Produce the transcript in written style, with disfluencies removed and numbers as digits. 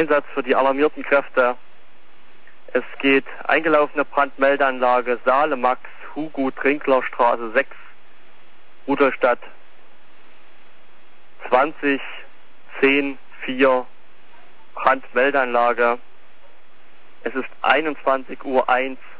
Einsatz für die alarmierten Kräfte. Es geht eingelaufene Brandmeldeanlage Saale Max, Hugo Trinklerstraße 6, Rudolstadt 20 10 4 Brandmeldeanlage. Es ist 21:01 Uhr